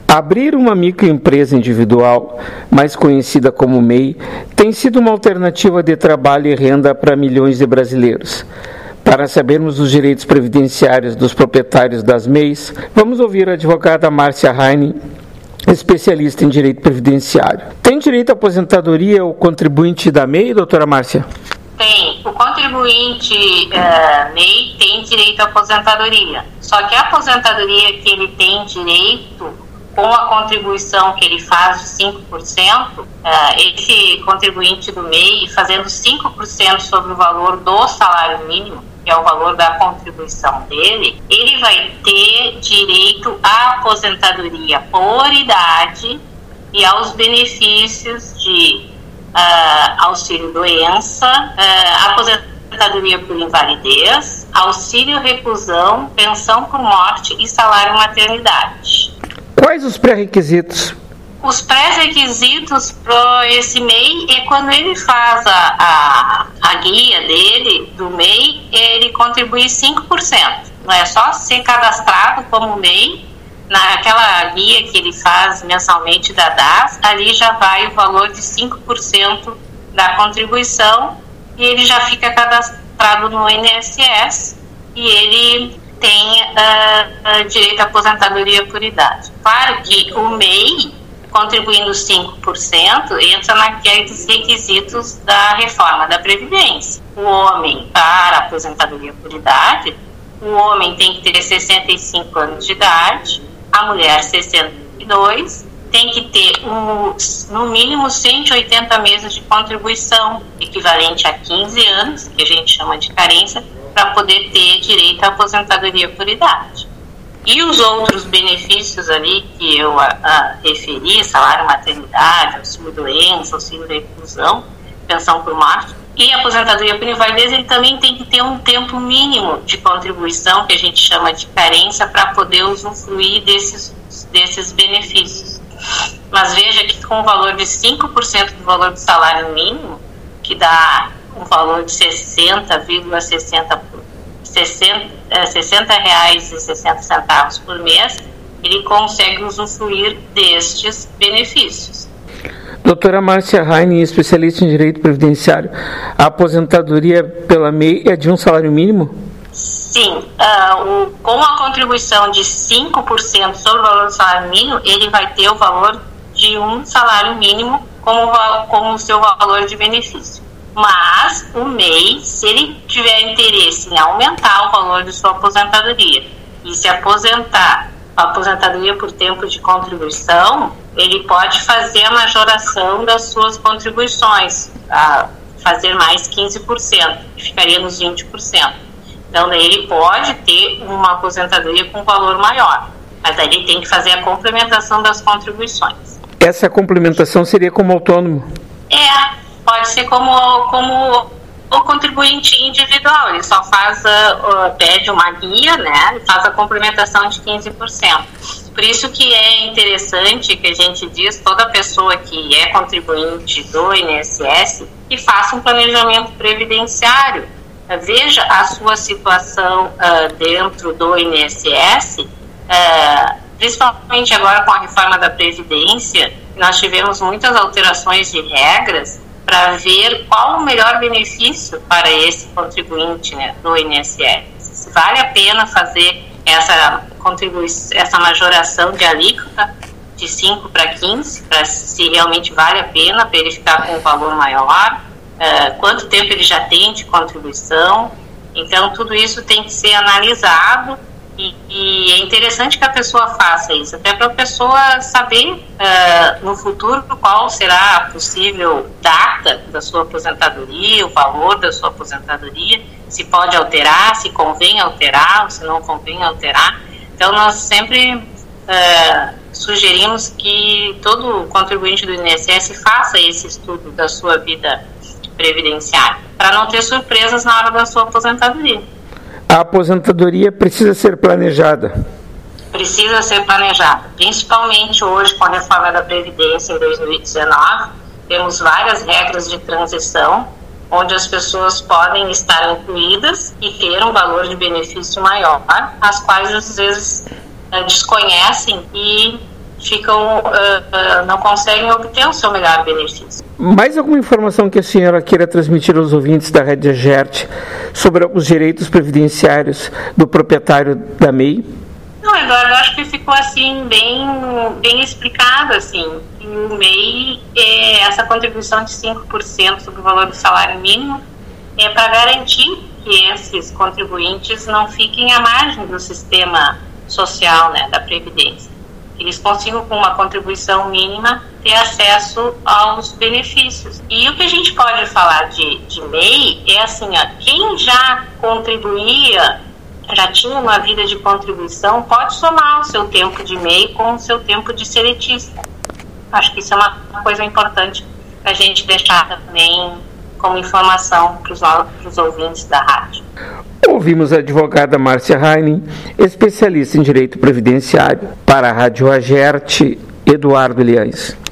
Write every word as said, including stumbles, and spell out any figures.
Abrir uma microempresa individual, mais conhecida como M E I, tem sido uma alternativa de trabalho e renda para milhões de brasileiros. Para sabermos os direitos previdenciários dos proprietários das M E Is, vamos ouvir a advogada Márcia Heine, especialista em direito previdenciário. Tem direito à aposentadoria o contribuinte da M E I, doutora Márcia? Tem. O contribuinte uh, M E I tem direito à aposentadoria. Só que a aposentadoria que ele tem direito, com a contribuição que ele faz de cinco por cento, uh, esse contribuinte do M E I fazendo cinco por cento sobre o valor do salário mínimo, que é o valor da contribuição dele, ele vai ter direito à aposentadoria por idade e aos benefícios de uh, auxílio-doença, uh, aposentadoria por invalidez, auxílio-reclusão, pensão por morte e salário-maternidade. Quais os pré-requisitos? Os pré-requisitos para esse M E I é quando ele faz a, a, a guia dele, do M E I, ele contribui cinco por cento. Não é só ser cadastrado como M E I, naquela guia que ele faz mensalmente da D A S, ali já vai o valor de cinco por cento da contribuição e ele já fica cadastrado no I N S S e ele tem uh, uh, direito à aposentadoria por idade. Claro que o M E I, contribuindo cinco por cento, entra naqueles requisitos da reforma da Previdência. O homem, para a aposentadoria por idade, o homem tem que ter sessenta e cinco anos de idade, a mulher sessenta e dois, tem que ter um, no mínimo cento e oitenta meses de contribuição, equivalente a quinze anos, que a gente chama de carência, para poder ter direito à aposentadoria por idade. E os outros benefícios ali que eu a, a referi, salário-maternidade, auxílio-doença, auxílio-reclusão, pensão por morte, e aposentadoria por invalidez, ele também tem que ter um tempo mínimo de contribuição, que a gente chama de carência, para poder usufruir desses, desses benefícios. Mas veja que com o valor de cinco por cento do valor do salário mínimo, que dá um valor de sessenta vírgula sessenta reais e sessenta centavos por mês, ele consegue usufruir destes benefícios. Doutora Márcia Heine, especialista em direito previdenciário, a aposentadoria pela M E I é de um salário mínimo? Sim, uh, o, com a contribuição de cinco por cento sobre o valor do salário mínimo, ele vai ter o valor de um salário mínimo como, como o seu valor de benefício. Mas o M E I, se ele tiver interesse em aumentar o valor de sua aposentadoria e se aposentar, a aposentadoria por tempo de contribuição, ele pode fazer a majoração das suas contribuições, a fazer mais quinze por cento, que ficaria nos vinte por cento. Então, daí ele pode ter uma aposentadoria com valor maior, mas daí ele tem que fazer a complementação das contribuições. Essa complementação seria como autônomo? É. Pode ser como, como o contribuinte individual, ele só faz, uh, pede uma guia, né, e faz a complementação de quinze por cento. Por isso que é interessante que a gente diz, toda pessoa que é contribuinte do I N S S, que faça um planejamento previdenciário. Veja a sua situação uh, dentro do I N S S, uh, principalmente agora com a reforma da Previdência, nós tivemos muitas alterações de regras, para ver qual o melhor benefício para esse contribuinte, né, do I N S S. Se vale a pena fazer essa, contribuição, essa majoração de alíquota de cinco para quinze, para se realmente vale a pena para ele ficar com um valor maior, uh, quanto tempo ele já tem de contribuição. Então, tudo isso tem que ser analisado e, e é interessante que a pessoa faça isso, até para a pessoa saber uh, no futuro qual será a possível data da sua aposentadoria, o valor da sua aposentadoria, se pode alterar, se convém alterar ou se não convém alterar. Então, nós sempre uh, sugerimos que todo contribuinte do I N S S faça esse estudo da sua vida previdenciária, para não ter surpresas na hora da sua aposentadoria. A aposentadoria precisa ser planejada? Precisa ser planejada, principalmente hoje com a reforma da Previdência em dois mil e dezenove, temos várias regras de transição, onde as pessoas podem estar incluídas e ter um valor de benefício maior, as quais às vezes desconhecem e ficam, uh, uh, não conseguem obter o seu melhor benefício. Mais alguma informação que a senhora queira transmitir aos ouvintes da Rádio Agerte sobre os direitos previdenciários do proprietário da M E I? Não, Eduardo, acho que ficou assim bem, bem explicado, assim, que o M E I, é, essa contribuição de cinco por cento sobre o valor do salário mínimo é para garantir que esses contribuintes não fiquem à margem do sistema social, né, da Previdência. Eles consigam, com uma contribuição mínima, ter acesso aos benefícios. E o que a gente pode falar de, de M E I é assim, ó, quem já contribuía, já tinha uma vida de contribuição, pode somar o seu tempo de M E I com o seu tempo de seletista. Acho que isso é uma coisa importante para a gente deixar também como informação para os ouvintes da rádio. Ouvimos a advogada Márcia Heinen, especialista em direito previdenciário. Para a Rádio Agerte, Eduardo Liães.